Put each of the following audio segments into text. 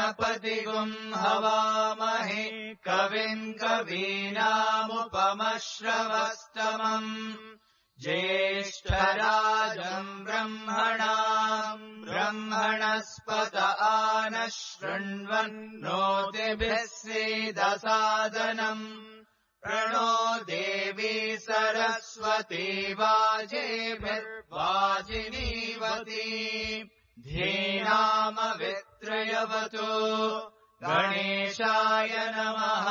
गणपतिगुम् हवामहे कविम् कवीनामुपमश्रवस्तमम् ज्येष्ठराजम् ब्रह्मणस्पत आनः शृण्वन्नोतिभिः सीदसादनम् प्रणो देवी सरस्वती वाजेभिर्वाजिनीवती धीनामवित्रयवतु गणेशाय नमः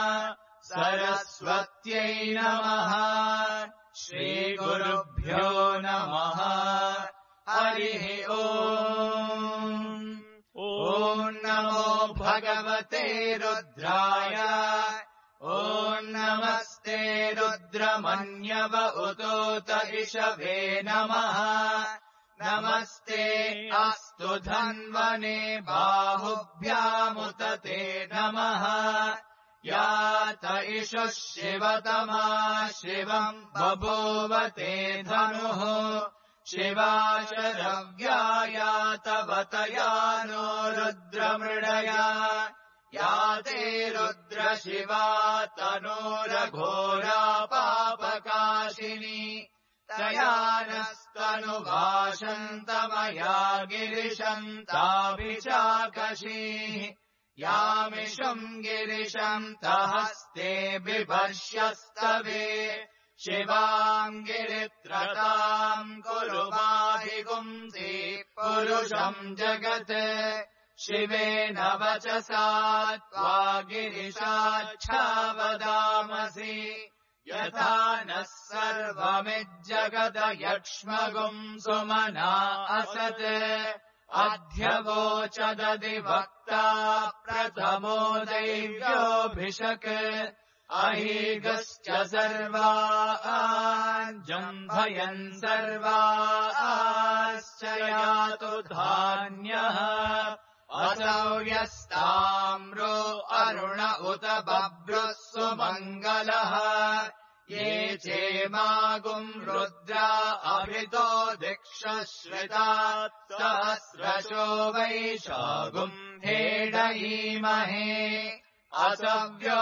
सरस्वत्यै नमः श्रीगुरुभ्यो नमः हरिः ओम् ॐ नमो भगवते रुद्राय ॐ नमस्ते रुद्रमन्यव उतोत इषवे नमः नमस्ते अस्तु धन्वने बाहुभ्यामुत ते नमः यात इषुः शिवतमा शिवम् बभूवते धनुः शिवाशरव्यायातवतया नो रुद्रमृडया याते रुद्रशिवा तनूरघोरा पापकाशिनी तया नस्तनुभाषन्तमया गिरिशन्ताभिशाकशीः यामिषुम् गिरिशन्तहस्ते बिभर्ष्यस्तवे शिवाम् गिरित्रताम् कुरु बाहिगुंसि पुरुषम् जगत् शिवेन वचसा त्वा गिरिशाच्छावदामसि यथा नः सर्वमिज्जगदयक्ष्मगुम् सुमना असत् अध्यवोचदधिवक्ता प्रथमो दैव्योऽभिषक् अहीगश्च सर्वान् जम्भयन् सर्वाश्च यातु धान्यः असौ यस्ताम्रो अरुण उत बभ्रुः सुमङ्गलः ये चेमागुम् रुद्रा अभृतो दिक्षश्रिता सहस्रशो वैशागुम् हेडयीमहे असव्यो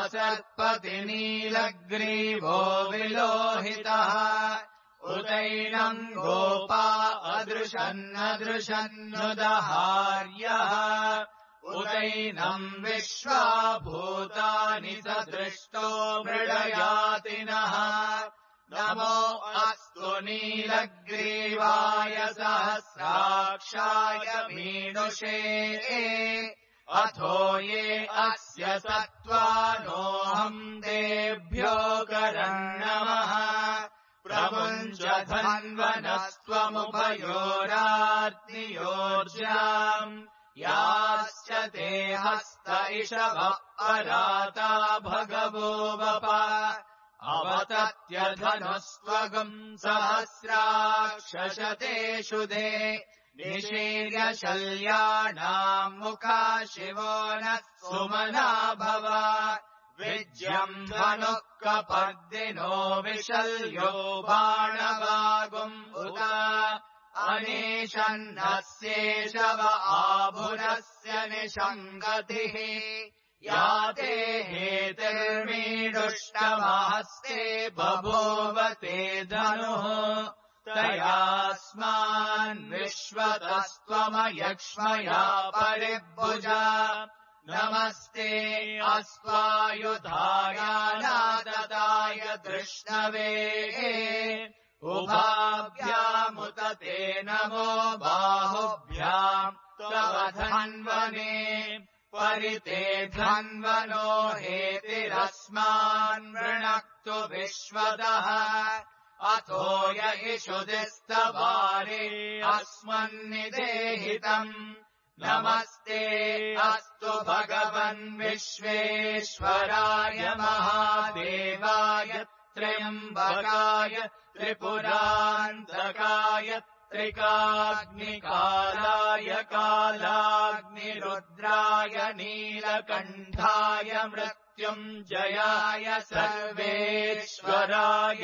वसत्पतिनीलग्रीवो विलोहितः उदैनम् गोपा अदृशन्नदृशन्नुदहार्यः उदैनम् विश्वाभूतानि सदृष्टो मृडयातिनः नमो अस्तु नीलग्रीवाय सहस्राक्षाय मीनुषे अथो ये अस्य सत्त्वानोऽहम् तेभ्यो करन्नमः प्रमुञ्च धन्वनस्त्वमुभयोरात्नियोर्जाम् याश्च ते हस्त इषवः पराता भगवो वप अवतत्यधनुस्त्वगम् सहस्राक्षशतेषु दे निशीर्य शल्याणाम् मुखा शिवो नः सुमना भव विज्यम् धनुः कपर्दिनो विशल्यो बाणवागुम् उत अनेशन्नस्येषव आभुरस्य निषङ्गतिः याते हेतिर्मीडुष्टमहस्ते बभूवते धनुः तयास्मान् विश्वतस्त्वमयक्ष्मया परिभुजा नमस्ते अस्त्वायुधायानादताय दृष्णवे उभाभ्यामुत ते नमो बाहुभ्याम् तव धन्वने परिते धन्वनो हेतिरस्मान् वृणक्तु विश्वतः अथो य इषुदिस्तवारे अस्मन्निदेहितम् नमस्ते अस्तु भगवन् विश्वेश्वराय महादेवाय त्र्यम्बकाय त्रिपुरान्तकाय त्रिकाग्निकालाय कालाग्निरुद्राय नीलकण्ठाय मृत्युञ्जयाय सर्वेश्वराय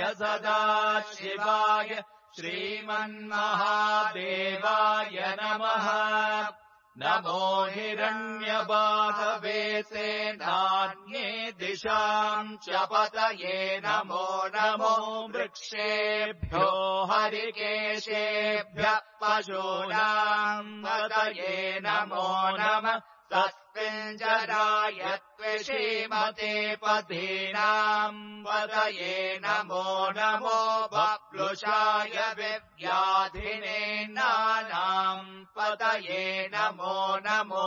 सदाशिवाय श्रीमन्महादेवाय नमः नमो हिरण्यबाधवे सेनान्ये दिशाम् च पतये नमो नमो वृक्षेभ्यो हरिकेशेभ्यः पशूनाम् पतये नमो नमः तस्मिञ्जराय त्विषीमते पथीनाम् पतये नमो नमो बप्लुषाय विव्याधिने नानाम् पतये नमो नमो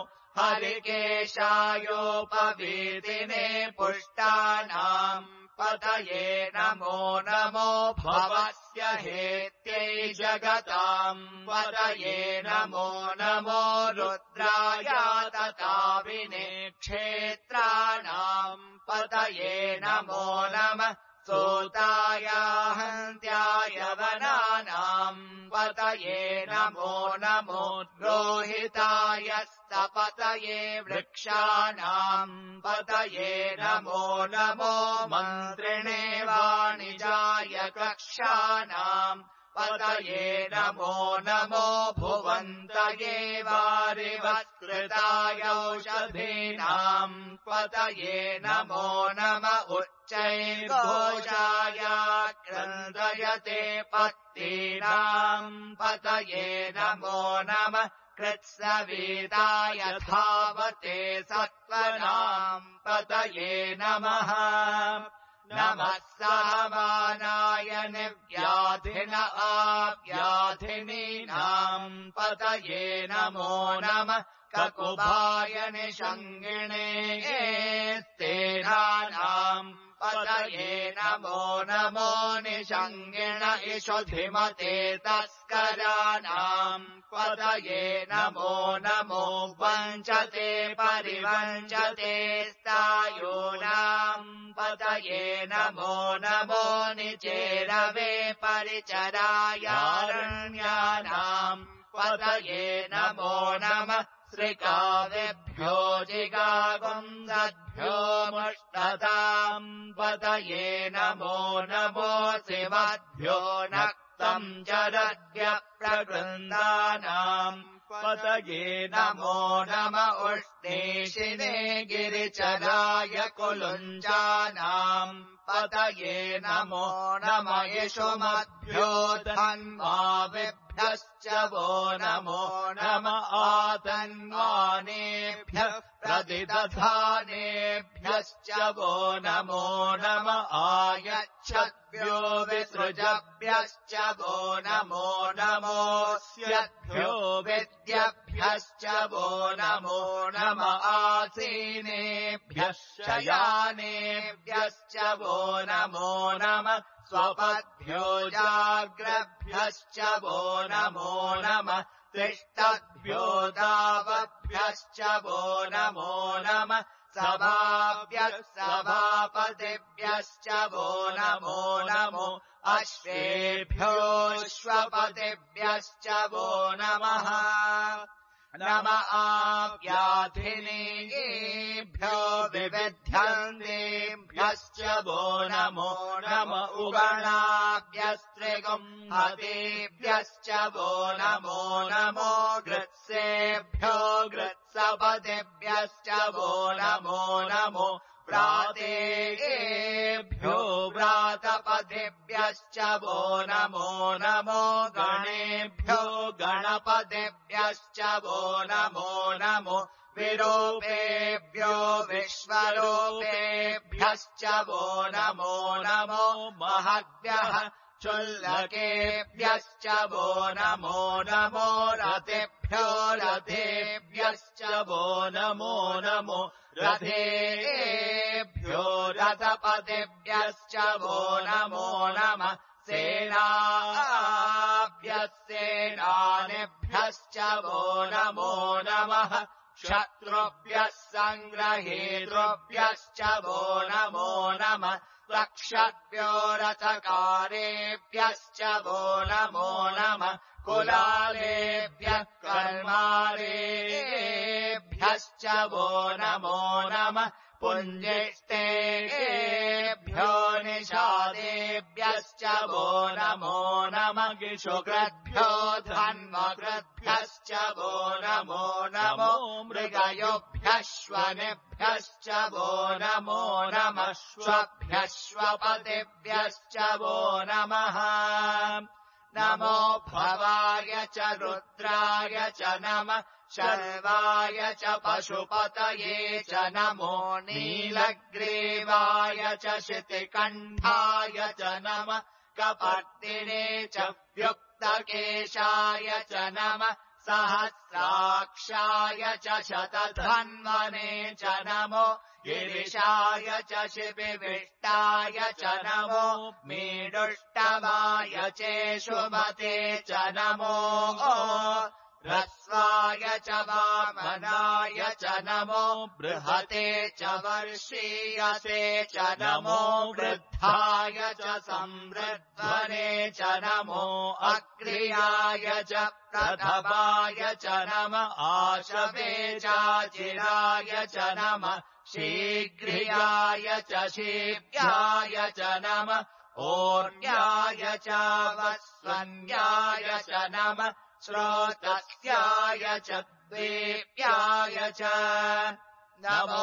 हरिकेशायोपवीतिने पुष्टानाम् पतये नमो नमो भवस्य हेत्यै जगताम् पतये नमो नमो रुद्राय तताविने क्षेत्राणाम् पतये नमो नमः सूताय हन्त्याय वनानाम् पतये नमो नमो रोहिताय स्तपतये वृक्षाणाम् पतये नमो नमो मन्त्रिणे वाणिजाय कक्षाणाम् पतये नमो नमो भुवन्तये वारिवत्कृताय औषधीनाम् पतये नमो नम उच्चैर्घोषाय क्रन्दयते पत्तीनाम् पतये नमो नमः कृत्सवीताय धावते सत्त्वनाम् पतये नमः नमः सहमानाय निव्याधिन आव्याधिनीनाम् पतये नमो नमः ककुभाय निषङ्गिणे स्तेनानाम् पतये नमो नमो निषङ्गिण इषुधिमते तस्कराणाम् पतये नमो नमो वञ्चते परिवञ्चते स्थायूनाम् पतये नमो नमो निचेरवे परिचरायारण्यानाम् पतये नमो नमः श्रिकावेभ्यो जिगागुंसद्भ्यो मुष्टताम् पतये नमो नमो शिवद्भ्यो नक्तम् जरद्भ्यः प्रगृन्दानाम् पतये नमो नम उष्णीशिने गिरिचराय कुलुञ्जानाम् पतये नमो नम यशुमद्भ्यो धन्वाविभ्यश्च वो नमो नम आतन्वानेभ्यः प्रतिदधानेभ्यश्च वो नमो नम आयच्छद्भ्यो विसृजभ्यश्च वो नमो नमोऽस्यद्भ्यो विद्यभ्यश्च वो नमो नम आसीनेभ्यः शयानेभ्यश्च वो नमो नम स्वपद्भ्यो जाग्रभ्यश्च वो नमो नम तिष्ठद्भ्यो दावभ्यश्च वो नमो नम सभाभ्यः सभापतिभ्यश्च वो नमो नमो अश्वेभ्योऽश्वपतिभ्यश्च वो नमः नम आव्याधिनीभ्यो विविध्यन्तेभ्यश्च वो नमो नम उगणाभ्यस्त्रिगुंहतेभ्यश्च वो नमो नमो गृत्सेभ्यो गृत्सपतिभ्यश्च वो नमो नमो व्रातेभ्यो व्रातपतिभ्यश्च वो नमो नमो गणेभ्यो गणपतिभ्यश्च वो नमो नमो विरूपेभ्यो विश्वरूपेभ्यश्च वो नमो नमो महद्भ्यः चुल्लकेभ्यश्च वो नमो नमो रथेभ्यो रथेभ्यश्च वो नमो नमो रथेभ्यो रथपतिभ्यश्च वो नमो नमः सेनाभ्यः सेनानिभ्यश्च वो नमो नमः शत्रुभ्यः सङ्ग्रहेतृभ्यश्च वो नमो नमः रक्षद्भ्यो रथकारेभ्यश्च वो नमो नमः कुलालेभ्यः कर्मारेभ्यश्च वो नमो नमः पुञ्जिष्टेभ्यो निषादेभ्यश्च वो नमो नमः गिषुकृद्भ्यो धन्वकृद्भ्यश्च वो नमो नमो मृगयोभ्यश्वनेभ्यश्च वो नमो नमः श्वभ्यश्वपतिभ्यश्च वो नमः नमो भवाय च रुद्राय च नमः शर्वाय च पशुपतये च नमो नीलग्रीवाय च शितिकण्ठाय च नमः कपर्दिने च व्युक्तकेशाय च नमः सहस्राक्षाय च शतधन्वने च नमो गिरिशाय च शिबिविष्टाय च नमो मीडुष्टवाय चेषुमते च नमो ह्रस्वाय च वामनाय च नमो बृहते च वर्षीयसे च नमो वृद्धाय च संवृद्धने च नमो अग्र्याय च प्रथमाय च नमः आशवे चाचिराय च नमः शीघ्रियाय च शीघ्राय च नमः ओर्याय च वस्वन्याय च नमः श्रोतस्याय च द्वेप्याय च नमो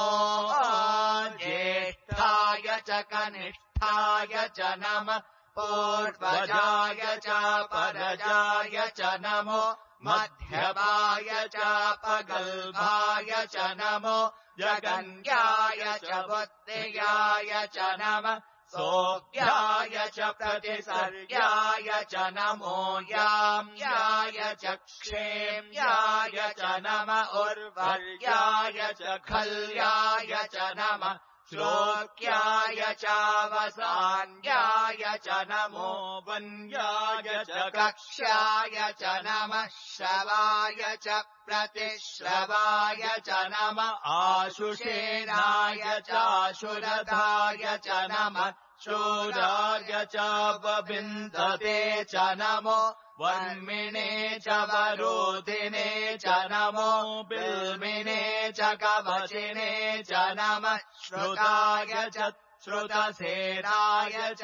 ज्येष्ठाय च कनिष्ठाय च नमः पूर्वजाय च परजाय च नमो मध्यमाय च पगल्भाय च नमो जगन्याय च बुद्धियाय च नमः सोऽप्याय च प्रतिसर्याय च नमो याम्याय च क्षेम्याय च नमः उर्वर्याय च खल्याय च नमः श्लोक्याय च वसान्याय च नमो वन्याय च कक्ष्याय च नमः श्रवाय च प्रतिश्रवाय च नमः आशुषेणाय चाशुरधाय च नमः शूराय च वविन्दते च नमो वर्मिणे च वरोधिने च नमो बिल्मिने च कवचिने च नमः श्रुताय च श्रुतसेनाय च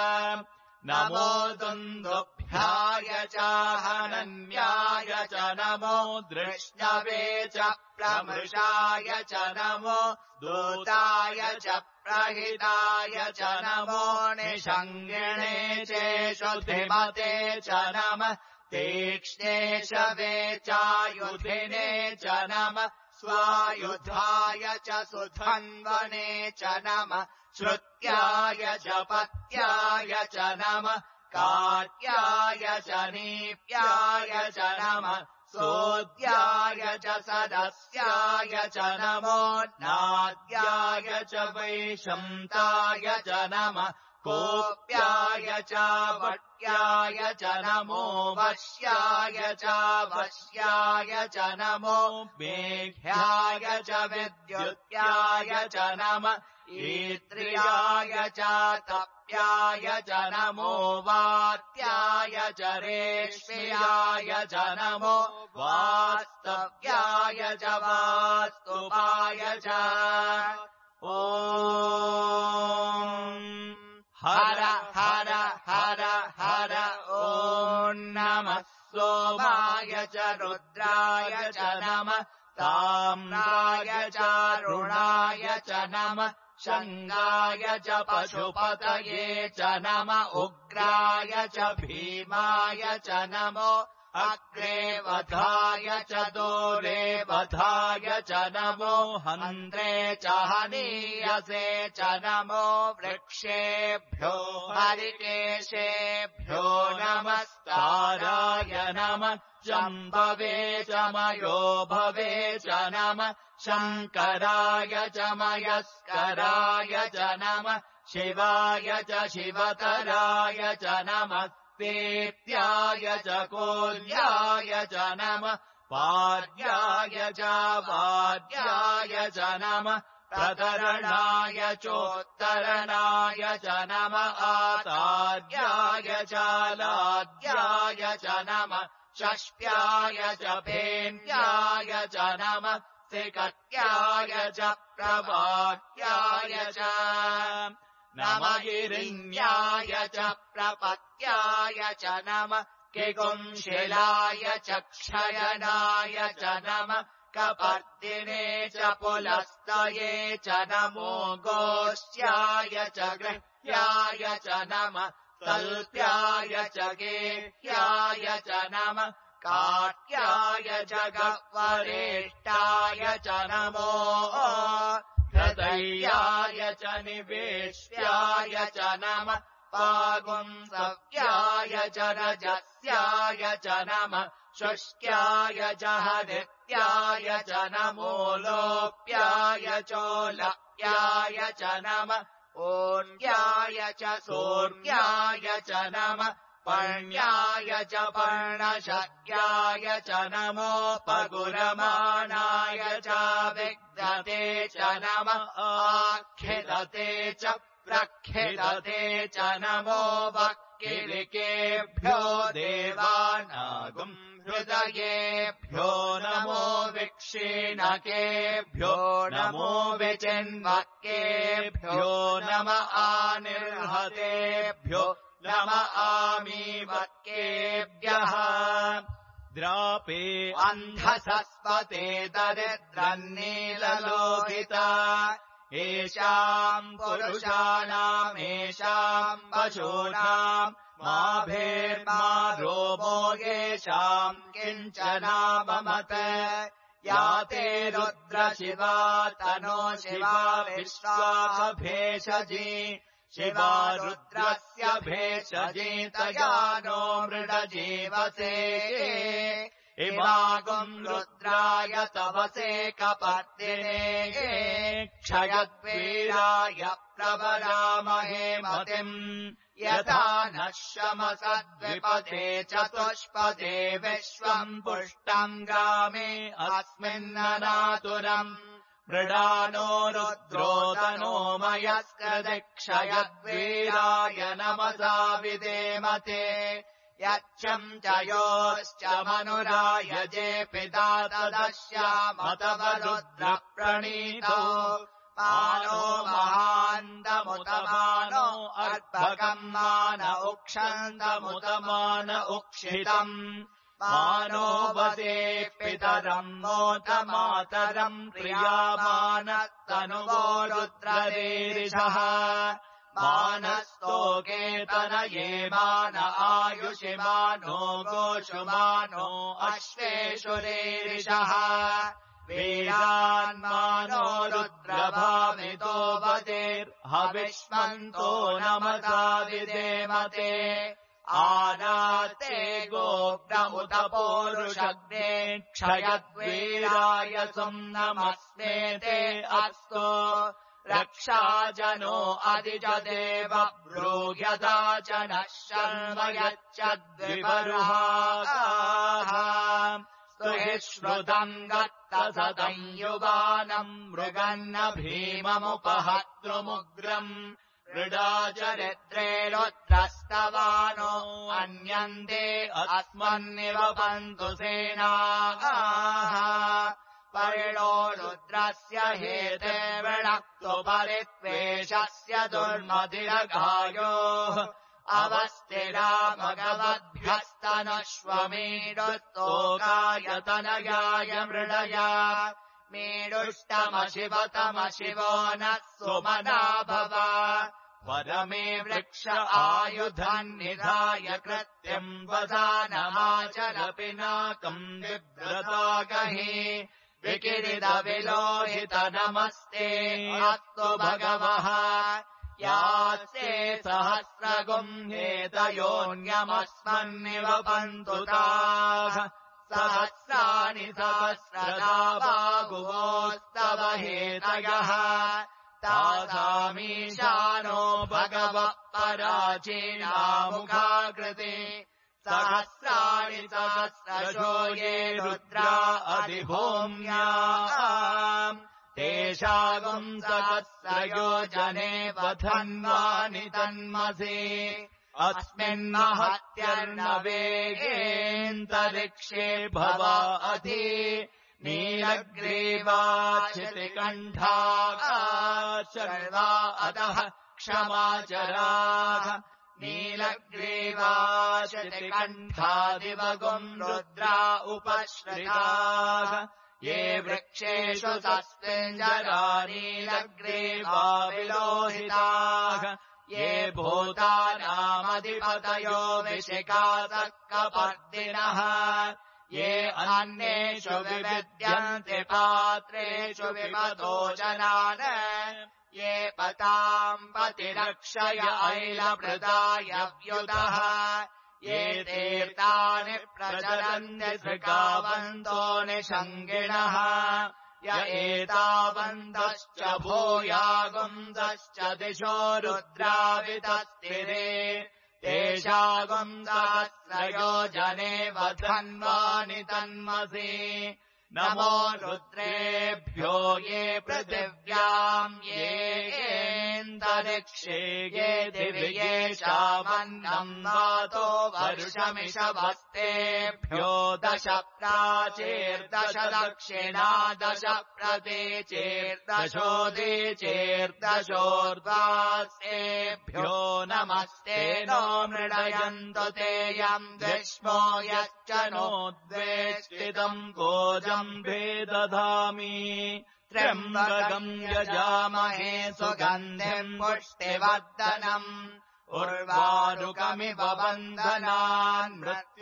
नमो दुन्दुभ्याय च हनन्याय च नमो दृष्णवे च प्रमृषाय च नमो दूताय च प्रहिताय च नमो निषङ्गिणे चेषुधिमते च नमः तीक्ष्णे शवे चायुधिने च नमः स्वायुधाय च सुधन्वने च नमः श्रुत्याय च पत्याय च नमः कार्याय च नीप्याय च नमः सोद्याय च सदस्याय च नमो नाद्याय च वैशन्ताय च नमः कोप्याय च वट्याय च नमो वश्याय च वश्याय च नमो मेघ्याय च विद्युत्याय च नमः ईत्रियाय च तप्याय च नमो वात्याय च रेष्म्याय च नमो वास्तव्याय च वास्तुपाय च ॐ हर हर हर हर ॐ नमः सोमाय च रुद्राय च नमः ताम्राय च रुणाय च नमः शङ्गाय च पशुपतये च नमः उग्राय च भीमाय च नमो अग्रे वधाय च दूरे वधाय च नमो हन्त्रे च हनीयसे च नमो वृक्षेभ्यो हरिकेशेभ्यो नमस्ताराय नमः शम्भवे च मयो भवे च नमः शङ्कराय च मयस्कराय च नमः शिवाय च शिवतराय च नमः तेत्याय च कोल्याय च नमः पाद्याय च वाद्याय च नमः प्रतरणाय चोत्तरणाय च नमः आताद्याय च लाद्याय च नमः षष्ट्याय च भेन्द्याय च नमः त्रिकट्याय च प्रवाद्याय च नमः हिरण्याय च प्रपत्याय च नमः किकुंशिलाय च क्षयनाय च नमः कपर्दिने च पुलस्तये च नमो गोष्ठ्याय च गृह्याय च नमः कल्प्याय च गेह्याय च नमः काट्याय च गह्वरेष्टाय च नमो हृदयाय च निवेश्याय च नमः पागुंसव्याय च रजस्याय च नमः शुष्क्याय च हरित्याय च नमो लोप्याय चोलप्याय च नमः ओर्याय च सोर्याय च नमः पर्ण्याय च पर्णशक्याय च नमोपगुरमाणाय च विद्यते च नमः आख्यदते च प्रख्यदते च नमो वक्किलिकेभ्यो देवानागुम् हृदयेभ्यो नमो विक्षीणकेभ्यो नमो विचिन्वक्केभ्यो नम आनिर्हतेभ्यो नम आमीवक्केभ्यः द्रापे अन्धसस्पते दरिद्रन्नीललोहिता येषाम् पुरुषाणाम् येषाम् पशूनाम् माभेर्मा रोमो येषाम् किञ्चनाममत या ते रुद्रशिवा तनो शिवा विश्वाभेषजी शिवा रुद्रस्य भेषजी तया नो मृडजीवसे इमागुम् रुद्राय तवसे कपर्दिने क्षयद्वीराय प्रवरामहे मतिम् यथा नः शमसद्विपदे चतुष्पदे विश्वम् पुष्टम् ग्रामे अस्मिन्ननातुरम् मृडानो रुद्रोदनो मयस्कृदिक्षयद्वीराय नमसा विदेमते यच्छम् च योश्च मनुराय जे पिता तदश्यामतवरुद्रप्रणीतो मानो महान्तमुतमानो अर्भकम् मान उक्षन्तमुतमान उक्षितम् मानो वसे पितरम् मोतमातरम् प्रियामानस्तनुवो रुद्ररीरिषः मानस्तोकेतनये मान आयुषि मानो गोषुमानो अश्वेषुरीरिषः वीरान्मानो रुद्रभामितो वदेर्हविष्मन्तो नमसा विदेमते आनाते गोप्र पौरुषग्ने क्षयद्वीराय सुम्नमस्मे ते अस्तु रक्षाजनो अधिजदेव ब्रूह्यता च नः शर्मयच्चद्विबर्हाः स्तुहि श्रुतम् गत्तसदम् युवानम् मृगन्न भीममुपहतृमुग्रम् मृडाचरित्रे रुद्रस्तवानो अन्यन्ते अस्मन्निवपन्तु सेनाः परिणो रुद्रस्य हेते वृणक्तु परित्वेषस्य दुर्मतिरगायोः अवस्थिरा भगवद्भ्यस्तनश्वमीडुस्तोकायतनयाय मृडया मीडुष्टमशिवतमशिवो नः सुमना भव वरमे वृक्ष आयुधन्निधाय कृत्यम् वदानमाचर पिनाकम् बिभ्रतागहि विकिरिदविलोहित नमस्ते अस्तु भगवः यास्ते सहस्रगुम्हेतयोऽन्यमस्मन्निवपन्तु ताः सहस्राणि सहस्रदा बाहुवोस्तव हेतयः तासामीशानो भगवः पराचीनामुखाकृते सहस्राणि सहस्रशो ये रुद्रा अधिभूम्याम् तेषागुम् सहस्रयोजने वधन्वानि तन्मसि अस्मिन्महत्यर्णवेगेऽन्तरिक्षे भवा अधि नीलग्रीवाचितिकण्ठाः शर्वा अतः क्षमाचराः नीलग्रीवाशतिकण्ठादिवगुम् रुद्रा उपश्रिताः ये वृक्षेषु सस्तिञ्जरा नीलग्रीवा विलोहिताः ये भूतानामधिपतयो विशिखासक्कपर्दिनः ये अन्येषु विविद्यन्ते पात्रेषु विमतो जनान् ये पताम् पतिरक्षय ऐलमृदाय व्युतः ये तीर्थानि प्रचरन्ति सृगावन्तो निषङ्गिणः य एतावन्तश्च भूयागुंसश्च दिशो रुद्रावितस्तिरे तेषागुंसहस्रयोजने वधन्वानि तन्मसि नमो रुद्रेभ्यो ये पृथिव्याम् येऽन्तरिक्षे ये दिवि येषामन्नम् वातो वर्षमिषवस्तेभ्यो 10 प्राचीर्दश दक्षिणा 10 प्रतीचीर्दशोदीचीर्दशोर्ध्वास्तेभ्यो नमस्ते नो मृडयन्तु ते यम् विष्मो यश्च नोद्वेष्टितम् भोजम् भेदधामि त्र्यम्बकम् यजामहे सुगन्धिम् पुष्टिवर्धनम् उर्वारुकमिव बन्धनान्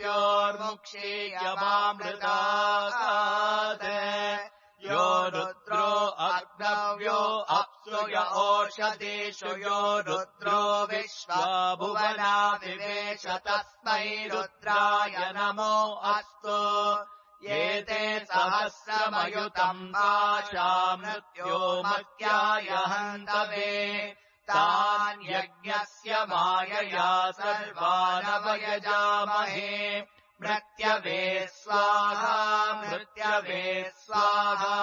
मृत्योर्मुक्षीयमामृतात् यो रुद्रो अग्नव्यो अप्सु य ओषधीषु यो रुद्रो विश्वा भुवना विवेश तस्मै रुद्राय नमो अस्तु ये ते सहस्रमयुतम् वाचा मृत्यो मत्याय हन्तवे तान् यज्ञस्य मायया सर्वानवयजामहे मृत्यवे स्वाहा मृत्यवे स्वाहा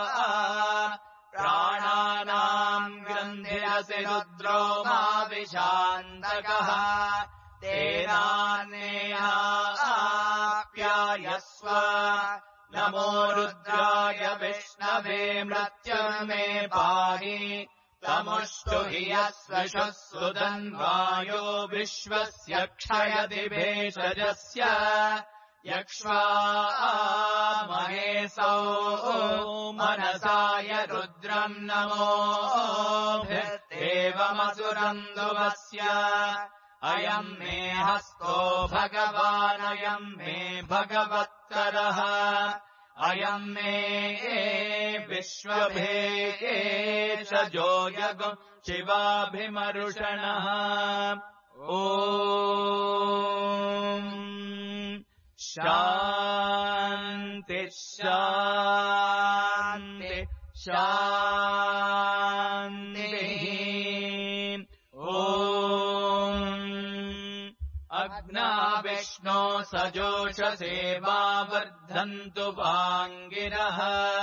प्राणानाम् ग्रन्थिरसि रुद्रो मा विशान्तकः तेनान्नेहाप्यायस्व नमो रुद्राय विष्णवे मृत्युर्मे पाहि तमुष्टु हि यस्वशः सुदन्वायो विश्वस्य क्षयति भेषजस्य यक्ष्वा महेशौ मनसाय रुद्रम् नमो देवमसुरन्दुवस्य अयम् मे हस्तो भगवानयम् मे भगवत्तरः अयम् मे विश्वभेषजो यगो शिवाभिमरुषणः ॐ शान्ति शान्ति शान्तिः ॐ अग्ना विष्णो सजोषसेवा वर्धन्तु वाङ्गिरः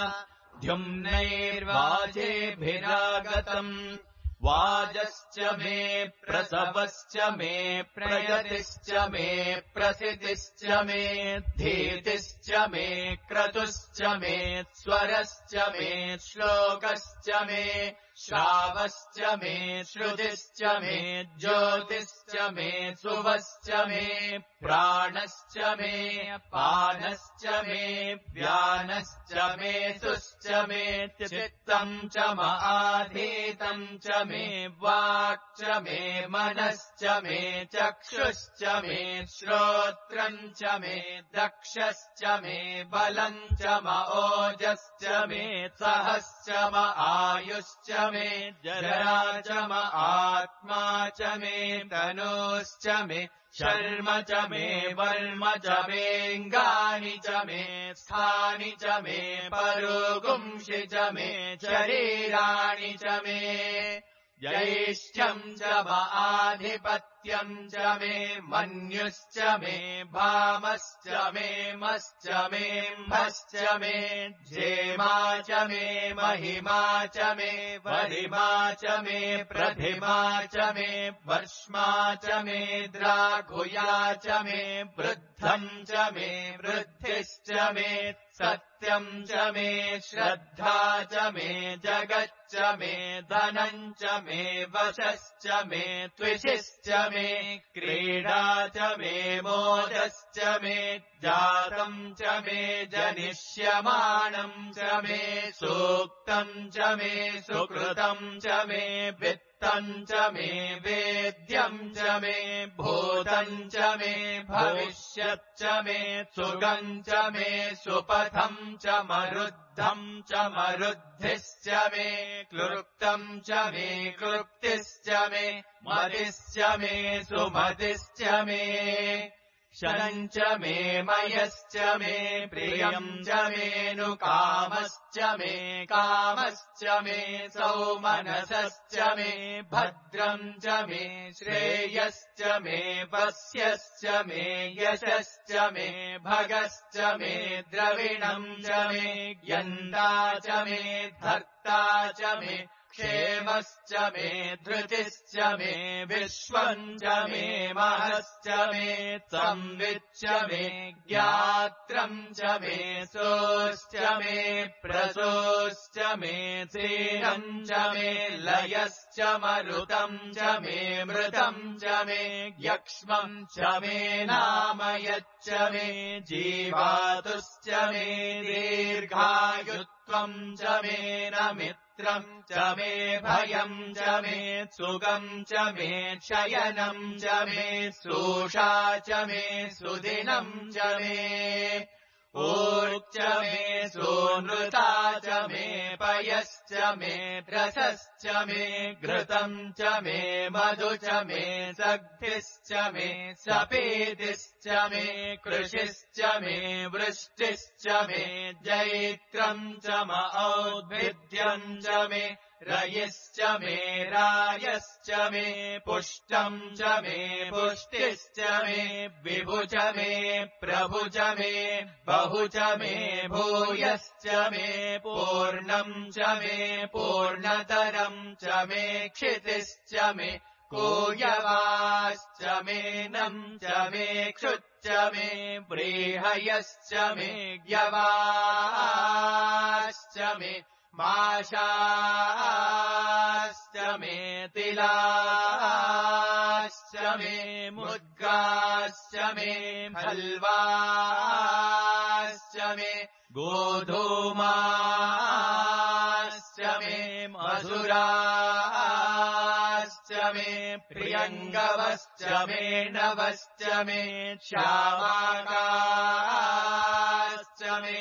द्युम्नैर्वाजेभिरागतम् वाजश्च मे प्रसवश्च मे प्रयतिश्च मे प्रसितिश्च मे धीतिश्च मे क्रतुश्च मे स्वरश्च मे श्लोकश्च मे श्रावश्च मे श्रुतिश्च मे ज्योतिश्च मे सुवश्च मे प्राणश्च मे पानश्च मे व्यानश्च मे सुश्च मे चित्तम् च महाधीतम् च मे वाक् च मे मनश्च मे चक्षुश्च मे श्रोत्रम् च मे दक्षश्च मे बलम् च ओजश्च मे सहश्च आयुश्च मे जरा च आत्मा च मे तनुश्च मे शर्म च मे वर्म च मेऽङ्गानि च मे स्थानि च मे परुगुंषि च मे शरीराणि च मे ज्यैष्ठ्यम् च आधिपत्यम् च मे मन्युश्च मे भामश्च मे मश्च मे म्भश्च मे क्षेमा च मे महिमा च मे वरिमा च मे प्रथिमा च मे वर्ष्मा च मे द्राघुया च मे वृद्धम् च मे वृद्धिश्च मे सत्यम् च मे श्रद्धा च मे जगच्च मे धनम् च मे वशश्च मे त्विषिश्च मे क्रीडा च मे मोदश्च मे जातम् च मे जनिष्यमाणम् च मे सूक्तम् च मे सुकृतम् च मे वित्तम् च मे वेद्यम् च मे भूतम् च मे भविष्यच्च मे सुगम् च मे सुपथम् च मरुद्धम् च मरुद्धिश्च मे क्लृप्तम् च मे क्लृप्तिश्च मे मदिश्च मे सुमतिश्च मे शनम् च मे मयश्च मे प्रियम् च मेऽनुकामश्च मे कामश्च मे सौमनसश्च मे भद्रम् च मे श्रेयश्च मे वस्यश्च मे यशश्च मे भगश्च मे द्रविणम् च मे यन्ता च मे धर्ता च मे क्षेमश्च मे धृतिश्च मे विश्वम् च मे महश्च मे संविच्च मे ज्ञात्रम् च मे सोश्च मे प्रसोश्च मे सेनम् च मे लयश्च मरुतम् च मे मृतम् च मे यक्ष्मम् च मे नामयच्च मे जीवातुश्च मे दीर्घायुत्वम् च मे नमित्रम् च मे भयम् च मे सुगम् च मे शयनम् च मे सूषा च मे सुदिनम् च मे ऊर्च मे सूनृता च मे पयश्च मे रसश्च मे घृतम् च मे मधु च मे सग्धिश्च मे सपेतिश्च मे कृषिश्च मे वृष्टिश्च मे जैत्रम् च औद्भिद्यम् च मे रयिश्च मे रायश्च मे पुष्टम् च मे पुष्टिश्च मे विभु च मे प्रभु च मे बहु च मे भूयश्च मे पूर्णम् च मे पूर्णतरम् च मे क्षितिश्च मे कूयवाश्च मे नम् च मे क्षुच्च मे व्रीहयश्च मे ग्यवाश्च मे माशाश्च मे तिलाश्च मे मुद्गाश्च मे हल्वाश्च मे गोधूमाश्च मे मधुराश्च मे प्रियङ्गवश्च मे नवश्च मे श्यामाकाश्च मे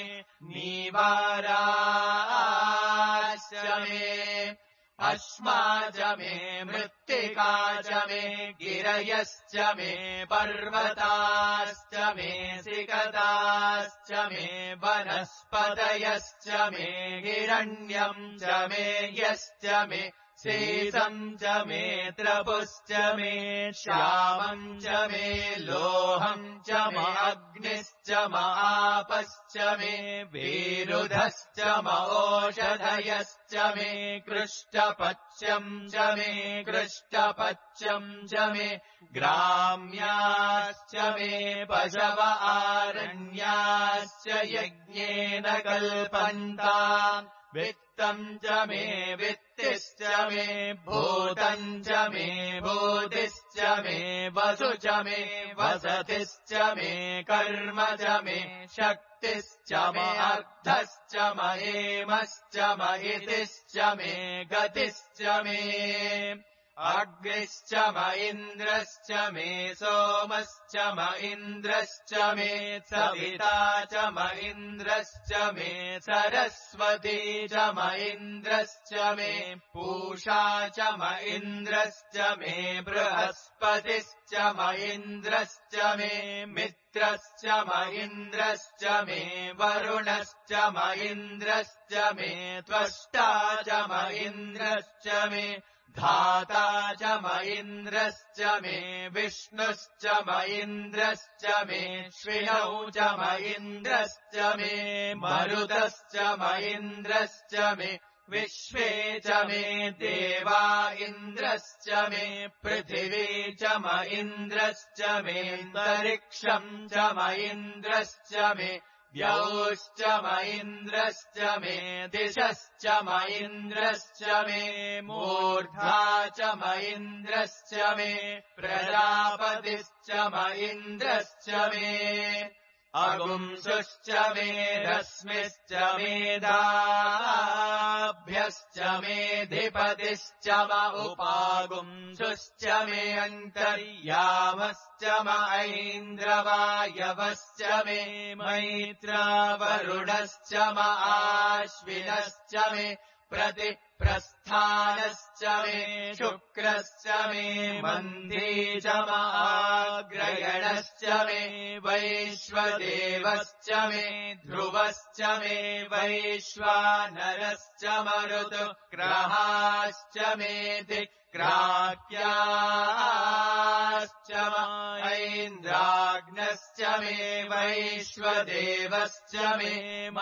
नीवाराश्च मे अश्मा च मे मृत्तिका च मे गिरयश्च मे पर्वताश्च मे सिकताश्च मे वनस्पतयश्च मे हिरण्यम् च मे यश्च मे शेषम् च मे त्रपुश्च मे श्यामम् च मे लोहम् च मे अग्निश्च आपश्च मे वीरुधश्च ओषधयश्च मे कृष्टपच्यम् च मे कृष्टपच्यम् च मे ग्राम्याश्च मे पशव आरण्याश्च यज्ञेन कल्पन्ताम् वित्तम् च मे वित्तिश्च मे भूतम् च मे भूतिश्च मे वसु च मे वसतिश्च मे कर्म च मे शक्तिश्च मे अर्थश्च महेमश्च महितिश्च मे गतिश्च मे अग्निश्च म इन्द्रश्च मे सोमश्च म इन्द्रश्च मे सविता च म इन्द्रश्च मे सरस्वती च म इन्द्रश्च मे पूषा च म इन्द्रश्च मे बृहस्पतिश्च म इन्द्रश्च मे मित्रश्च म इन्द्रश्च मे वरुणश्च म इन्द्रश्च मे त्वष्टा च म इन्द्रश्च मे धाता च म इन्द्रश्च मे विष्णुश्च म इन्द्रश्च मे श्विनौ च म इन्द्रश्च मे मरुतश्च म इन्द्रश्च मे विश्वे च मे देवा इन्द्रश्च मे पृथिवी च म इन्द्रश्च मे अन्तरिक्षम् च म इन्द्रश्च मे द्यौश्च म इन्द्रश्च मे दिशश्च म इन्द्रश्च मे मूर्धा च म इन्द्रश्च मे प्रजापतिश्च म इन्द्रश्च मे अगुंसुश्च मे रश्मिश्च मेधाभ्यश्च मेधिपतिश्च म उपागुंसुश्च मे अन्तर्यामश्च म ऐन्द्रवायवश्च मे मैत्रावरुणश्च म आश्विनश्च मे प्रतिप्रस्थानश्च मे शुक्रश्च मे मन्दी च म आग्रयणश्च मे वैश्वदेवश्च मे ध्रुवश्च मे वैश्वानरश्च मरुतुग्रहाश्च मे दिक्राक्याश्च म ऐन्द्राग्नश्च मे वैश्वदेवश्च मे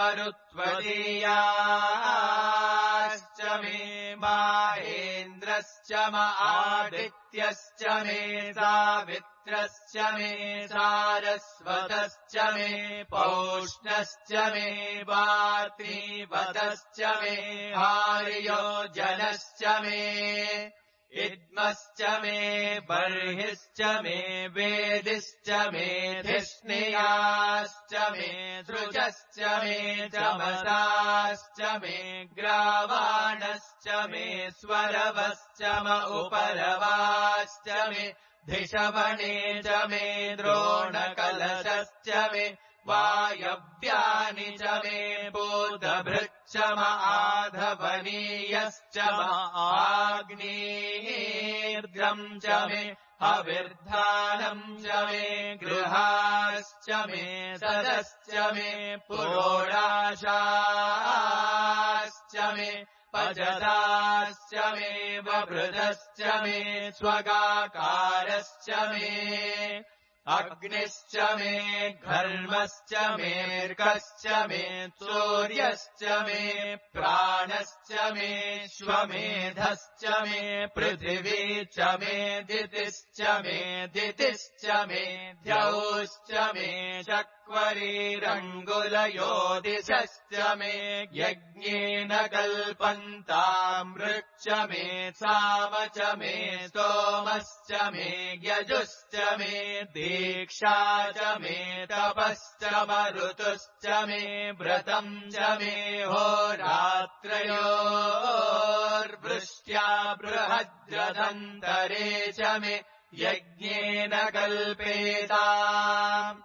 मरुत्वदीयाश्च मे माहेन्द्रश्च म आदित्यश्च मे सावित्रश्च मे सारस्वतश्च मे पौष्णश्च मे वातीवतश्च मे आर्योजनश्च मे इद्मश्च मे बर्हिश्च मे वेदिश्च मे धिष्णियाश्च मे सृजश्च मे चमसाश्च मे ग्रावाणश्च मे स्वरवश्च म उपरवाश्च मे धिषवणे च मे द्रोणकलशश्च मे वायव्यानि च मे बोधभृच्च म आधवनीयश्च म आग्नेर्द्रम् च मे हविर्धानम् च मे गृहाश्च मे सदश्च मे पुरोडाशाश्च मे पजदाश्च मे वभृतश्च मे स्वगाकारश्च मे अग्निश्च मे घर्मश्च मेऽर्कश्च मे सूर्यश्च मे प्राणश्च मे श्वमेधश्च मे पृथिवी च मे दितिश्च मे दितिश्च मे द्यौश्च मे चक्वरीरङ्गुलयोदिशश्च मे यज्ञेन कल्पन्तामृच्च मे साम च मे स्तोमश्च मे यजुश्च मे दीक्षा च मे तपश्च मरुतुश्च मे व्रतम् च मे होरात्रयोर्वृष्ट्या बृहद्रदन्तरे च मे यज्ञेन कल्पेताम्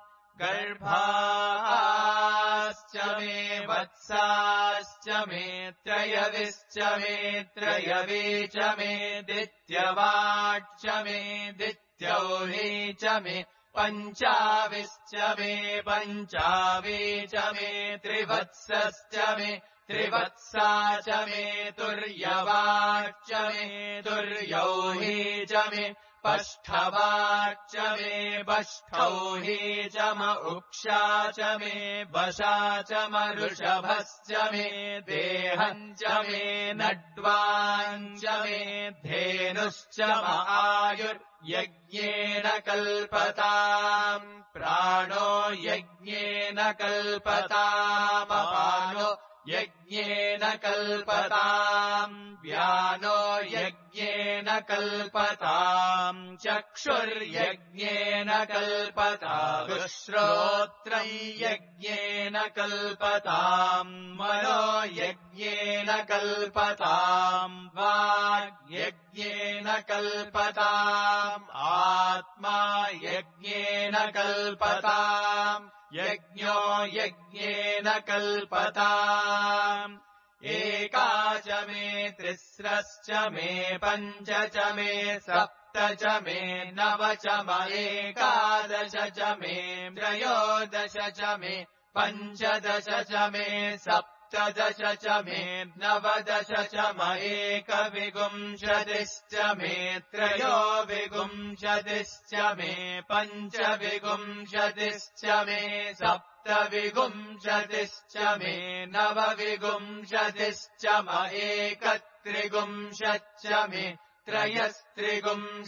गर्भाश्च मे वत्साश्च मे त्रयविश्च मे त्रयवी च मे दित्यवाक्ष मे दित्यौही च मे पञ्चाविश्च मे पञ्चावी च मे त्रिवत्सश्च मे त्रिवत्सा च मे तुर्यवाक्ष मे तुर्यौही च मे पष्ठवाक्ष मे पष्ठौही च म उक्षा च मे वशा च मऋषभश्च मे देहम् च मे नड्वाञ्च मे धेनुश्च म आयुर्यज्ञेन कल्पताम् प्राणो यज्ञेन कल्पतामपानो यज्ञेन कल्पताम् व्यानो यज्ञेन कल्पताम् चक्षुर्यज्ञेन कल्पताम् श्रोत्रम् यज्ञेन कल्पताम् मनो यज्ञेन कल्पताम् वाग्यज्ञेन कल्पताम् आत्मा यज्ञेन कल्पताम् यज्ञो यज्ञेन कल्पताम् एका च मे तिस्रश्च मे पञ्च च मे सप्त च मे नव च म एकादश च मे त्रयोदश च मे पञ्चदश च मे सप्तदश च मे नवदश च म एकविंशतिश्च मे त्रयोविंशतिश्च मे पञ्चविंशतिश्च मे सप्तविंशतिश्च मे नवविंशतिश्च म एकत्रिंशच्च मे त्रयस्त्रिंशच्च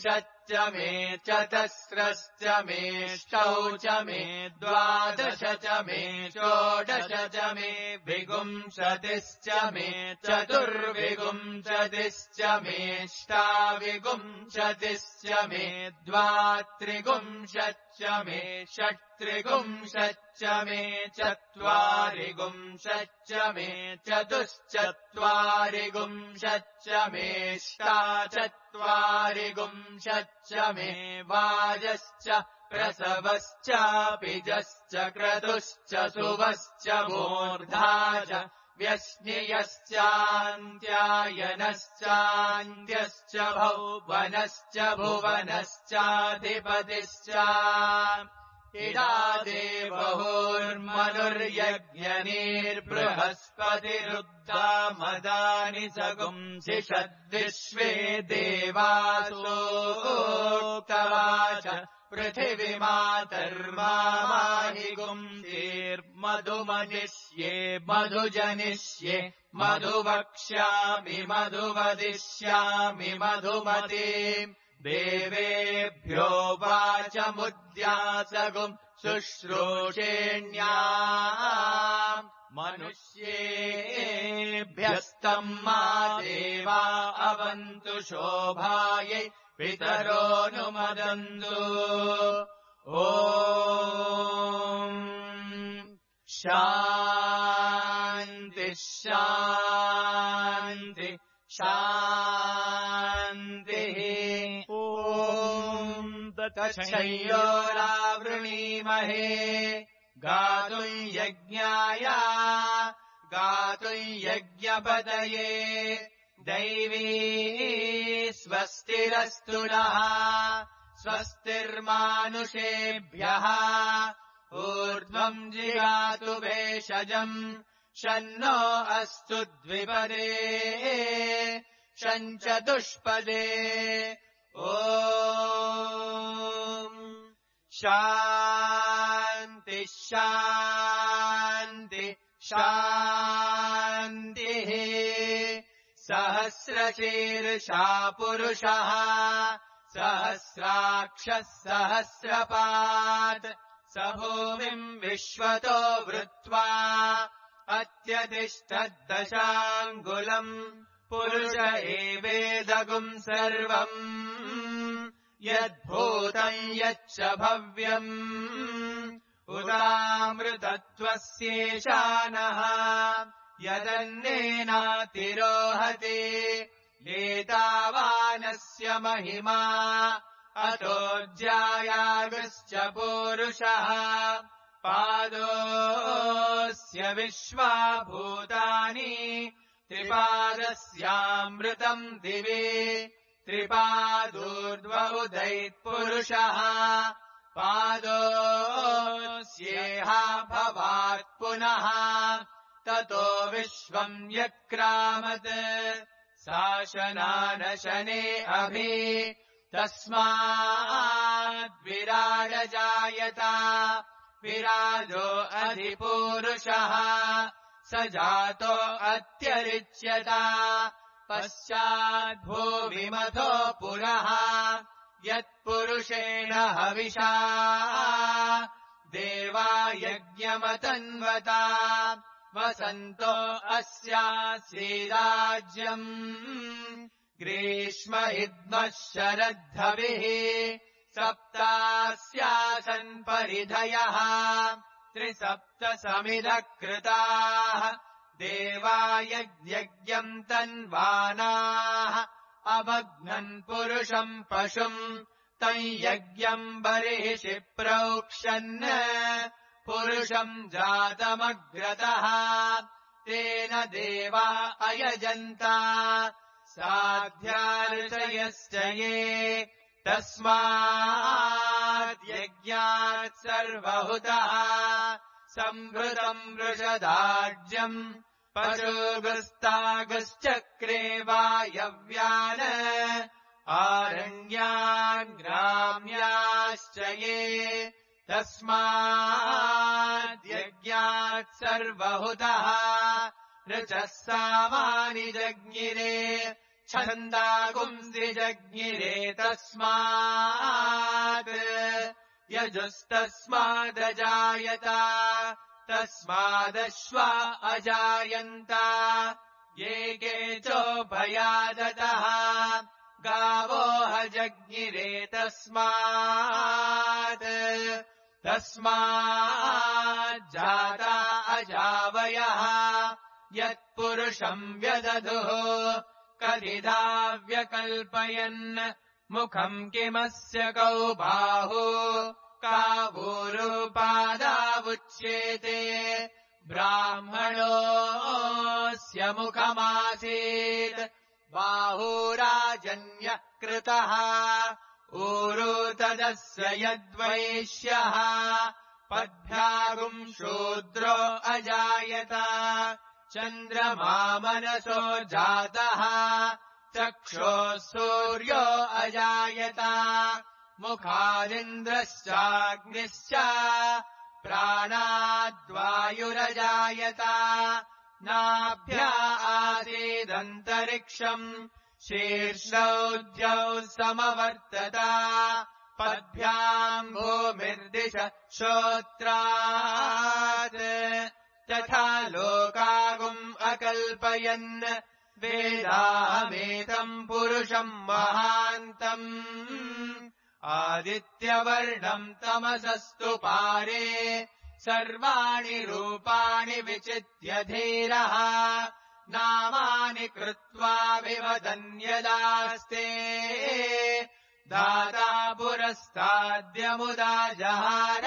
च मे चतस्रश्च मे ष्टौ च मे द्वादश च मे षोडश च मे विगुंशतिश्च मे चतुर्विगुंशतिश्च मे ष्टाविगुंशतिश्च मे द्वात्रिगुंशच्च मे षट्त्रिगुंशच्च मे चत्वारिगुंशच्च मे चतुश्चत्वारिगुंशच्च मे ष्टाचत्वारिगुंशच्च मे वाजश्च प्रसवश्चापिजश्च क्रतुश्च सुवश्च मूर्धा च व्यश्नियश्चान्त्यायनश्चान्त्यश्च भौवनश्च भुवनश्चाधिपतिश्च इडा देवहोर्मनुर्यज्ञनीर्बृहस्पतिरुद्धा मदानि सगुंसिषद्विश्वे देवासोक्तवाच पृथिवीमातर्माहि गुंसीर्मधुमदिष्ये मधुजनिष्ये मधुवक्ष्यामि मधुवदिष्यामि मधुमतीम् देवेभ्यो वाचमुद्यासगुम् शुश्रूषेण्या मनुष्येभ्यस्तम् मा देवा अवन्तु शोभायै पितरोऽनुमदन्तु ॐ शान्ति शान्ति शान्तिः ॐ तच्छयोरावृणीमहे गातुम् यज्ञाय गातुम् यज्ञपतये दैवी स्वस्तिरस्तु नः स्वस्तिर्मानुषेभ्यः ऊर्ध्वम् जिगातु भेषजम् शन्नो अस्तु द्विपदे शञ्चतुष्पदे ॐ शान्ति शान्ति शान्तिः सहस्रशीर्षा पुरुषः सहस्राक्षः सहस्रपात् स भूमिम् विश्वतो वृत्वा अत्यतिष्ठद्दशाङ्गुलम् पुरुष एवेदगुम् सर्वम् यद्भूतम् यच्च भव्यम् उदामृतत्वस्येशानः यदन्नेनातिरोहति एतावानस्य महिमा अतोऽज्यायागश्च पूरुषः पादोऽस्य विश्वाभूतानि त्रिपादस्यामृतम् दिवि त्रिपादूर्ध्व उदैत्पुरुषः पादोऽस्येहा भवात् पुनः ततो विश्वम् यक्रामत् शासनानशने अभि तस्माद्विराडजायत विराजो अधिपूरुषः स जातो अत्यरिच्यत पश्चाद्भूमिमथो पुरः यत्पुरुषेण हविषा देवा यज्ञमतन्वता वसन्तो अस्यासीराज्यम् ग्रीष्म इद्मः शरद्धविः सप्तास्यासन् परिधयः त्रिसप्तसमिधः कृताः देवा यज्ञम् तन्वानाः अभग्नन् पुरुषम् पशुम् तम् यज्ञम् बर्हिषि प्रोक्षन् पुरुषम् जातमग्रतः तेन देवा अयजन्त साध्यार्चयश्च ये तस्माद्यज्ञात् सर्वहुतः सम्भृतम् वृषदाज्यम् पशुगुस्तागुश्चक्रे वायव्यान् आरण्यान् ग्राम्याश्च ये तस्माद्यज्ञात् सर्वहुतः ऋचः सामानि जज्ञिरे छन्दागुंसि जज्ञिरे तस्मात् यजुस्तस्मादजायत तस्मादश्वा अजायन्त ये केचोभयादतः गावो हजज्ञिरे तस्माज्जाता अजावयः यत्पुरुषम् व्यदधुः कदिधा व्यकल्पयन् मुखम् किमस्य कौ बाहु कावूरुपादावुच्येते ब्राह्मणोऽस्य मुखमासीत् बाहुराजन्यः कृतः ऊरु तदस्य यद्वैश्यः पद्भ्यागुम् शूद्रो अजायत चन्द्रमा मनसो जातः चक्षोः सूर्यो अजायत मुखादिन्द्रश्चाग्निश्च प्राणाद्वायुरजायत नाभ्या आसीदन्तरिक्षम् शीर्षौ द्यौ समवर्तत पद्भ्याम् भूमिर्दिश श्रोत्रात् तथा लोकागुम् अकल्पयन् वेदाहमेतम् पुरुषम् महान्तम् आदित्यवर्णम् तमसस्तु पारे सर्वाणि रूपाणि विचित्य धीरः नामानि कृत्वा विवदन्यदास्ते दाता पुरस्ताद्यमुदा जहार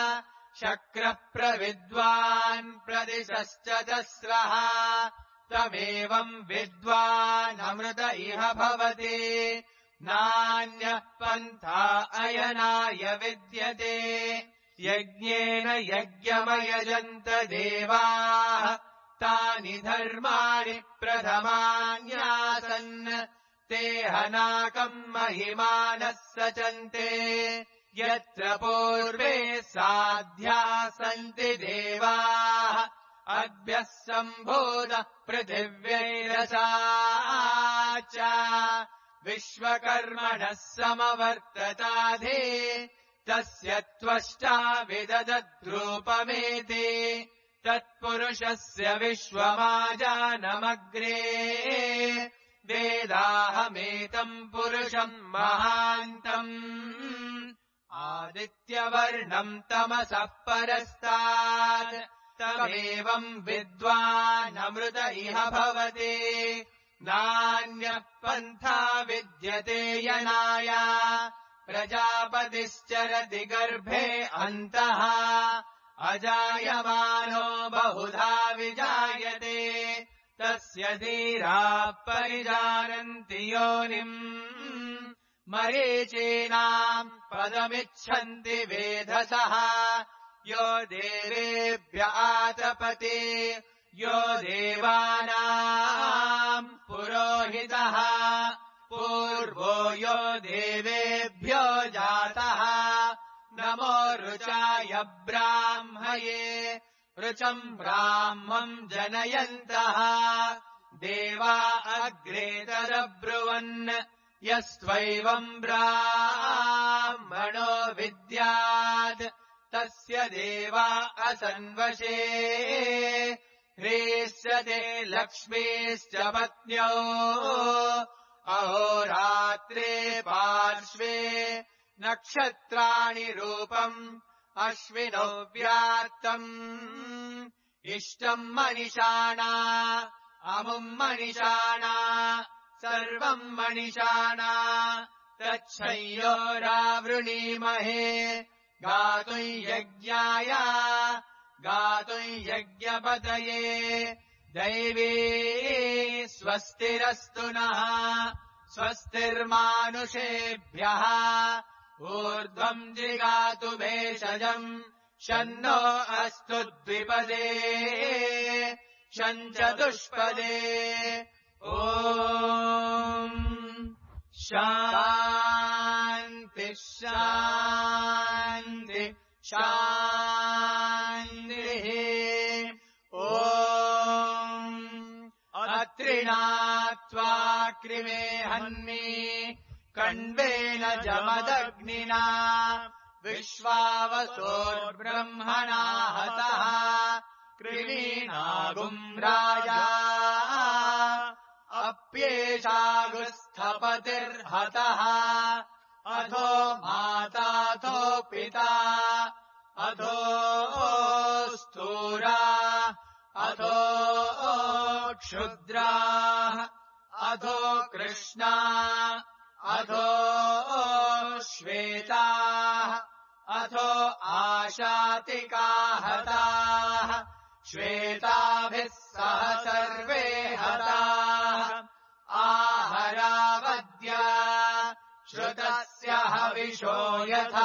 शक्रप्रविद्वान् प्रदिशश्चतस्रः तमेवम् विद्वानमृत इह भवति नान्यः पन्था अयनाय विद्यते यज्ञेन यज्ञमयजन्त देवाः तानि धर्माणि प्रथमान्यासन् ते हनाकम् महिमानः सचन्ते यत्र पूर्वे साध्या सन्ति देवाः अद्भ्यः सम्भूतः पृथिव्यैरसा च विश्वकर्मणः समवर्तताधे तस्य त्वष्टा विददद्रूपमेति तत्पुरुषस्य विश्वमाजानमग्रे वेदाहमेतम् पुरुषम् महान्तम् आदित्यवर्णम् तमसः परस्तात् तमेवम् विद्वानमृत इह भवति नान्यः पन्था विद्यते यनाय प्रजापतिश्चरति गर्भे अन्तः अजायमानो बहुधा विजायते तस्य धीराः परिजानन्ति योनिम् मरीचीनाम् पदमिच्छन्ति वेधसः यो देवेभ्य आतपते यो देवानाम् पुरोहितः पूर्वो यो देवेभ्यो जातः नमो ऋचाय ब्राह्मये ऋचम् ब्राह्मम् जनयन्तः देवा अग्रेतरब्रुवन् यस्त्वैवम् ब्राह्मणो विद्यात् तस्य देवा असन्वशे ह्रीष्यते लक्ष्मीश्च पत्न्यौ अहोरात्रे पार्श्वे नक्षत्राणि रूपम् अश्विनौ व्यात्तम् इष्टम् मनिषाणा अमुम् मनिषाणा सर्वम् मनिषाणा तच्छय्योरावृणीमहे गातुम् यज्ञाय गातुम् यज्ञपतये दैवी स्वस्तिरस्तु नः स्वस्तिर्मानुषेभ्यः ऊर्ध्वम् जिगातु भेषजम् शन्नो अस्तु द्विपदे शञ्चतुष्पदे ॐ शान्ति शान्ति शान्तिः ॐ अत्रिणात्वा कृमे हन्मि कण्वेन जमदग्निना विश्वावसोर्ब्रह्मणा हतः कृमीणागुम् राजा अप्येषागुस्थपतिर्हतः अथो माताथो पिता अथो स्थूरा अथो क्षुद्राः अथो कृष्णा अथो श्वेताः अथो आशातिकाः हताः श्वेताभिः सह सर्वे हताः आहरावद्य श्रुतस्य हविषो यथा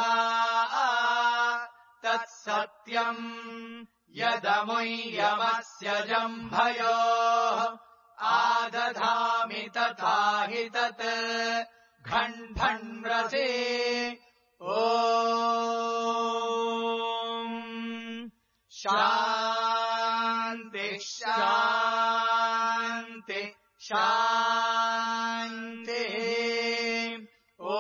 तत्सत्यम् यदमुय्यमस्य जम्भयोः आदधामि तथा हि तत् घण्ढण्रसे ॐ शान्ति शान्ति शान्तिः ॐ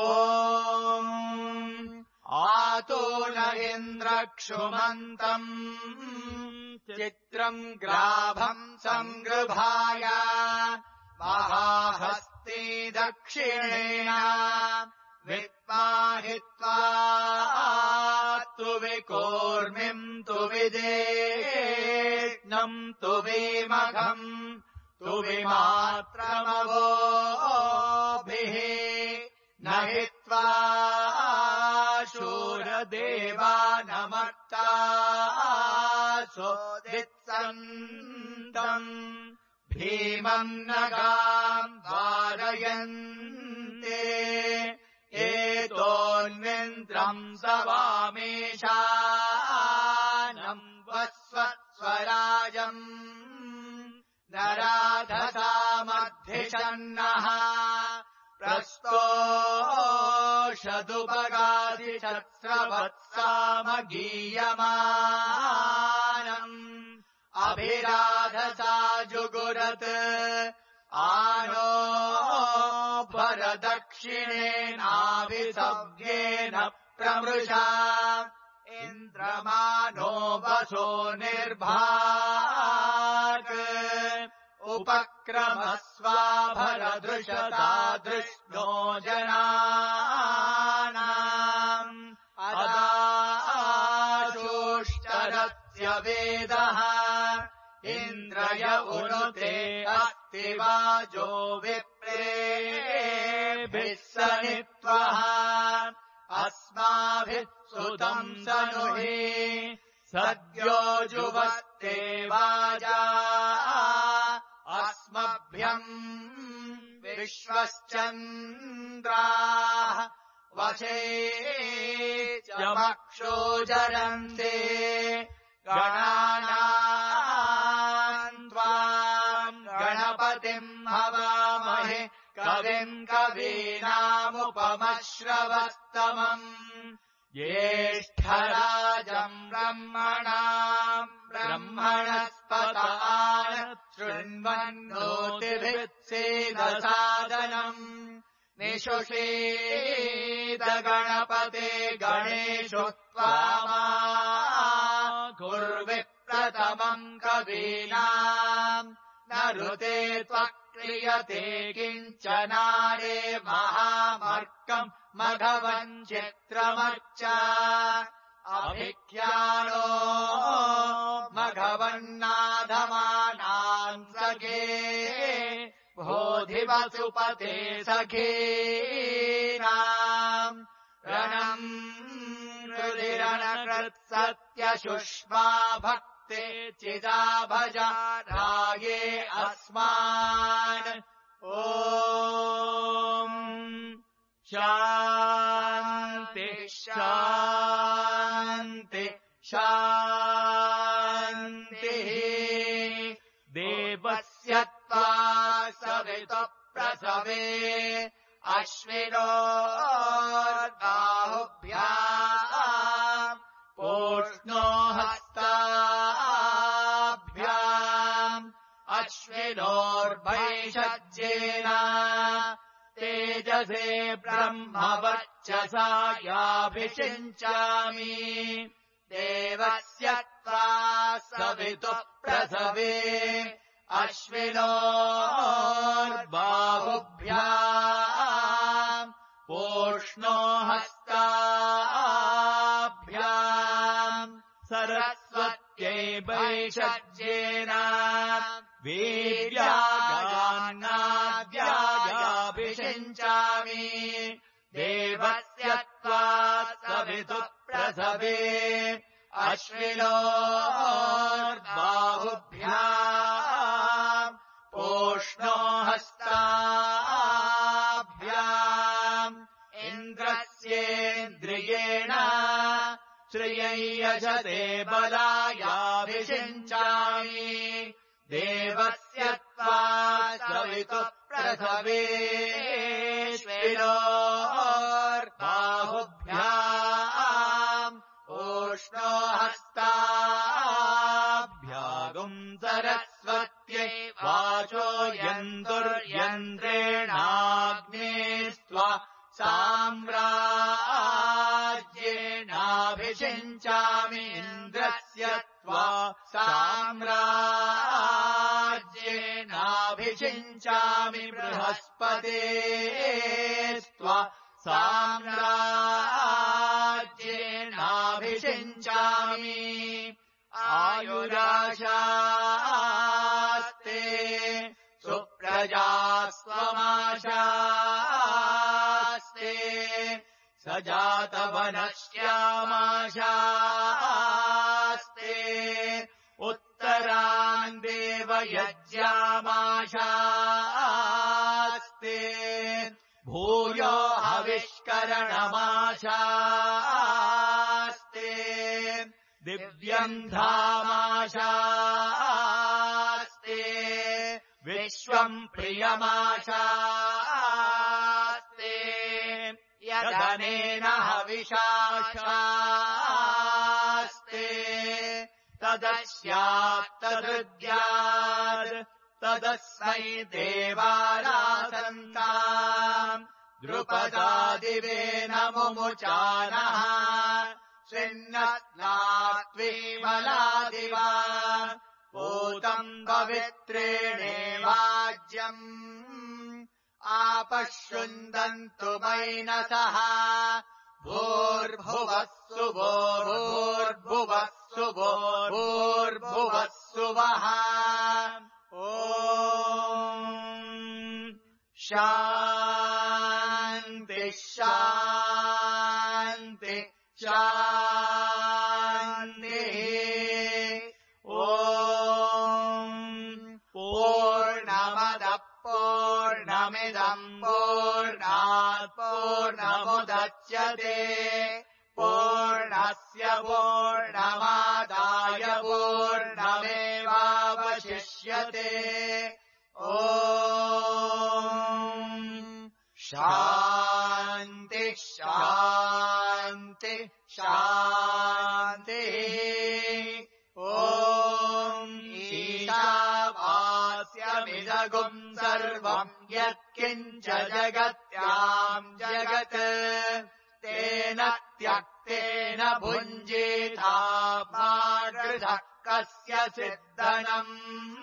आतो न इन्द्रक्षुमन्तम् चित्रम् ग्राभम् सङ्गृभाय महाहस्ती दक्षिणेन विद्माहित्वा तु विकोर्मिम् तु विदेष्णम् तु विमघम् तु विमात्रमवोभिः न हित्वा शूरदेवानमर्ता सोदित्सन्तम् भीमम् नगाम् वारयन्ते एतोऽन्विन्द्रम् सवामेशानम् वस्वस्वराजम् नराधसामद्धिषन्नः प्रस्तोषदुपगादिशस्रवत्सामगीयमानम् अभिराधसा जुगुरत् आनो परदक्षिणेनाभिसव्येन प्रमृषा इन्द्रमानो वसो निर्भाक् उपक्रमस्वाभरदृशता दृष्णो जनानाम् अदाशोष्टरस्य वेदः इन्द्रय उनुते अस्ति वाजो विप्रेभिः सनित्वः अस्माभिः सुतम् सनुहि सद्यो जुवस्ते वाजा अस्मभ्यम् विश्वश्चन्द्राः वशे च मक्षो जरन्ते गणानाम् त्वाम् गणपतिम् हवामहे कविम् कवीनामुपमश्रवस्तमम् ज्येष्ठराजम् ब्रह्मणाम् ब्रह्मणस्पतान् शृण्वन्नोतिभित्सेदसादनम् निशुषेद गणपते गणेषु त्वामा कुर्विप्रथमम् कवीनाम् न ऋते त्वक्रियते किञ्चनारे महामर्कम् मघवम् चित्रमर्च अभिख्यानो मघवन्नाधमानाम् सखे बोधिवसुपते सखीनाम् रणम् रुदिरणकृत्सत्यशुष्मा भक्ते चिदा भजा राये अस्मान् ॐ शान्ति शान्ति शान्तिः देवस्य त्वा सवितुः प्रसवे अश्विनोर्बाहुभ्याम् पूष्णो हस्ताभ्याम् अश्विनोर्भैषज्येन तेजसे ब्रह्मवर्चसा याभिषिञ्चामि देवस्य त्वा सवितुः प्रसवे अश्विनोर्बाहुभ्याम् पूष्णो हस्ताभ्याम् सरस्वत्यै वैषज्येन वीर्यागान्नाद्यायाभिषिञ्चामि देवस्य त्वा सवितुः प्रसवे अश्विनोर्बाहुभ्याम् पूष्णो हस्ताभ्याम् इन्द्रस्येन्द्रियेण श्रियै यजते बलायाभिषिञ्चामि देवस्य त्वा सवितुः प्रसवे अश्विनोर्बाहुभ्याम् पूष्णो हस्ताभ्याम् सरस्वत्यै वाचो यन्तुर्यन्त्रेणाग्नेस्त्वा साम्राज्येनाभिषिञ्चामि इन्द्रस्य त्वा साम्राज्येनाभिषिञ्चामि बृहस्पतेस्त्वा साम्राज्येनाभिषिञ्चामि आयुराशास्ते सुप्रजास्त्वमाशास्ते सजातवनश्यामाशास्ते उत्तरान् देवयज्ञामाशास्ते भूयो हविष्करणमाशास्ते दिव्यम् धामाशास्ते विश्वम् प्रियमाशास्ते यदनेन हविषाशास्ते तदस्यात्तदृद्यात् तदस्मै देवारासन्ताम् द्रुपदादिवेन मुमुचानः श्रिन्नस्नात्वीमलादिवा पूतम् पवित्रेणेवाज्यम् आपश्युन्दन्तु मैनसः भूर्भुवः सुभोर्भुवः सुभोर्भुवः सुवः ॐ शान्ति शान्ति शान्तिः ॐ पूर्णमदः पूर्णमिदम् पूर्णात् पूर्णमुदच्यते पूर्णस्य पूर्णमादाय पूर्णमेवावशिष्यते ॐ शान्ति शान्ति शान्तिः ॐ ईशावास्यमिदगुम् सर्वम् यत्किञ्च जगत्याम् जगत् तेन त्यक्तेन भुञ्जीतात्मा कस्य सिद्धनम्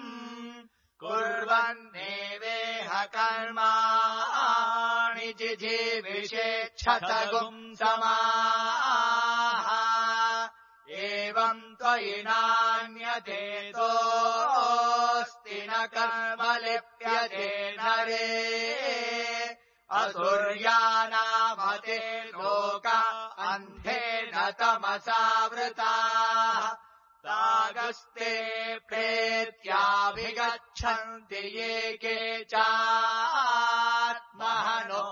कुर्वन्नेवेह कर्माणि जिजीविषेच्छतगुम् समाः एवम् त्वयि नान्यतेतोऽस्ति न कर्म लिप्यते नरे असुर्यानामते लोका अन्धेन तमसावृताः तागस्ते प्रेत्याभिगच्छन्ति ये के चात्महनो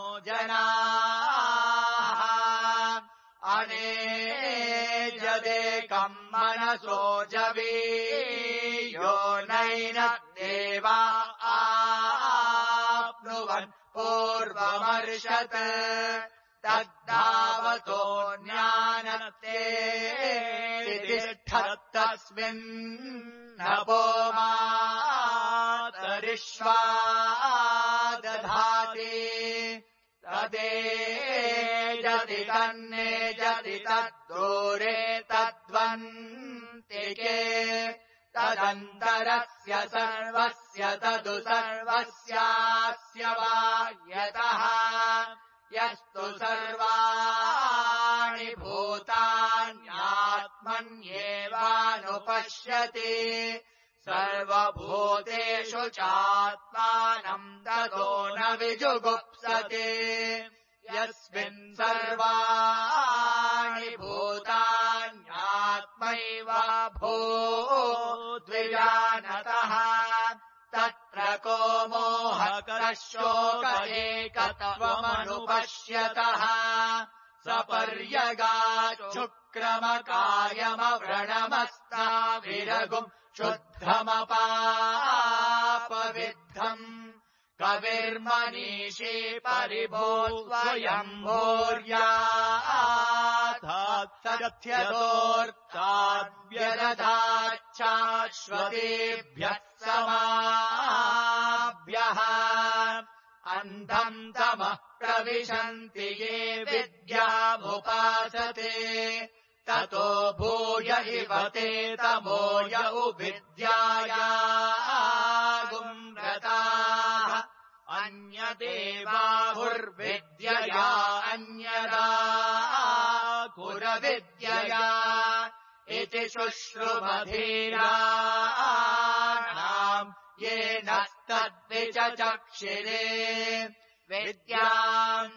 जनाः अनेजदेकम् मनसो जवीयो नैन देवा आप्नुवन् पूर्वमर्षत् तद्धावतो ज्ञानते तिष्ठत्तस्मिन् नभो मातरिष्वा दधाति तदेजति तन्नेजति तद्दूरे तद्वन्तिके तदन्तरस्य सर्वस्य तदु सर्वस्यास्य वा यतः यस्तु सर्वाणि भूतान्यात्मन्येवानुपश्यति सर्वभूतेषु चात्मानम् ततो न विजुगुप्सति यस्मिन् सर्वाणि भूतान्यात्मैव भूद्विजानतः तत्र को मोहकरः शोक एकत्वमनुपश्यतः सपर्यगाच्छुक्रमकायमव्रणमस्ताविरगुम् शुद्धमपापविद्धम् कविर्मनीषी परिभोत्वयम्भूर्याथात्यदोर्ताद्व्यरदाच्छाश्वतेभ्यः समाभ्यः अन्धम् तमः प्रविशन्ति ये विद्यामुपासते ततो भूय इव ते तमो य उविद्यायागुम्रताः अन्यदेवाहुर्विद्यया अन्यदा कुरविद्यया इति शुश्रुमधीराणाम् येन तद्विचचक्षिरे विद्याम्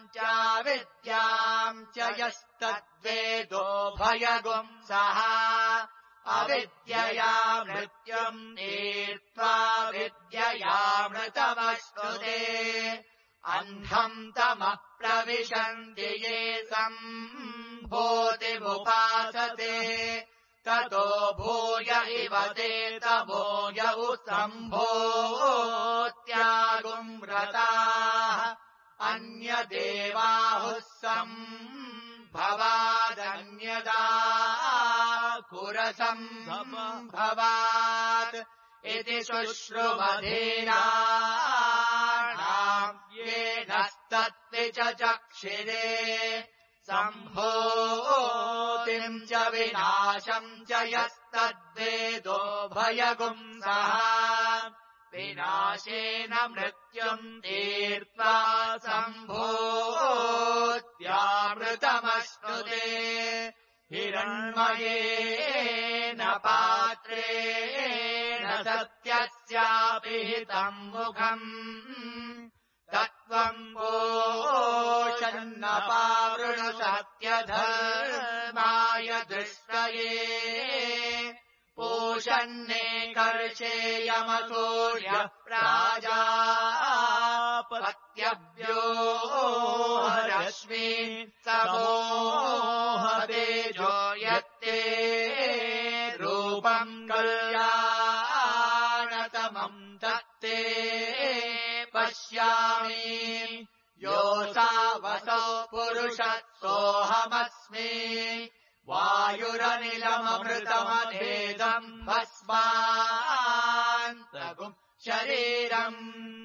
च यस्तद्वेदो भयगुंसः अविद्यया मृत्युम् तीर्त्वा विद्ययामृतमश्नुते अन्धम् तमः प्रविशन्ति ये सम्भूतिमुपासते ततो भूय इव ते तमो य सम्भूत्यागुम्रताः अन्यदेवाहुः सम्भवादन्यदा कुरसम्भवात् इति शुश्रुमधीराणाम् येन तद्विचचक्षिरे सम्भूतिम् च विनाशम् च यस्तद्वेदो भयगुंसः विनाशेन मृत्युम् तीर्त्वा सम्भूत्यामृतमश्नुते हिरण्मयेन पात्रेण सत्यस्यापि हितम् मुखम् तत्त्वम् पोषन्नपावृणु सत्यधर्माय दृष्टये पोषन्ने कर्षेयमसूर्यः प्राजापत्यभ्यो रश्मि समोहतेजो यत्ते रूपम् कल्याणतमम् तत्ते पश्यामि योऽसावसौ पुरुषः सोऽहमस्मि वायुरनिलममृतमधेदम् भस्मान्तगुम् शरीरम्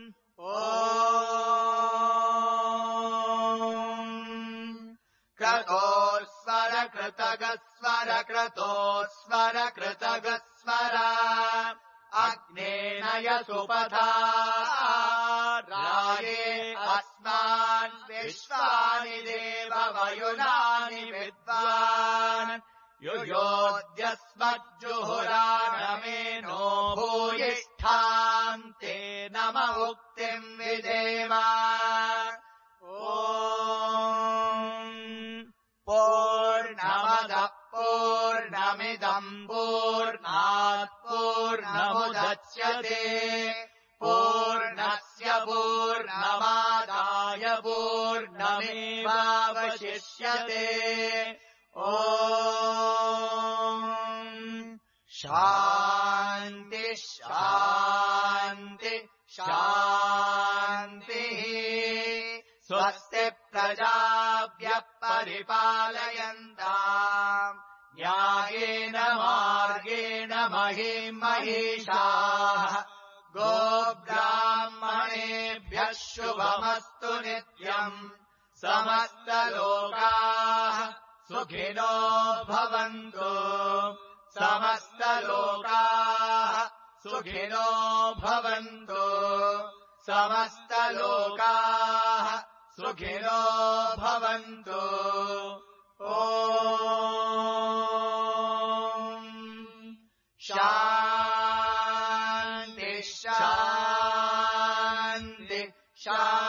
क्रतोस्वर कृतगस्वर क्रतोस्वर कृतगस्वर अग्नेन यसुपथा राये अस्मान् विश्वानि देववयुनानि विद्वान् युयोद्यस्मज्जुहुराणमेनो भूयिष्ठाम् ते नम उक्तिम् विदेव पूर्णमदः पूर्णमिदम् पूर्णात् पूर्णमुदच्यते पूर्णस्य पूर्णमादाय पूर्णमेवावशिष्यते शान्ति शान्ति शान्तिः स्वस्ति प्रजाभ्यः परिपालयन्ताम् न्यायेन मार्गेण महीम् महिषाः गोब्राह्मणेभ्यः शुभमस्तु नित्यम् समस्तलोकाः सुखिनो भवन्तु समस्तलोकाः सुखिनो भवन्तु समस्तलोकाः सुखिनो भवन्तु ॐ शान्ति शान्ति शान्ति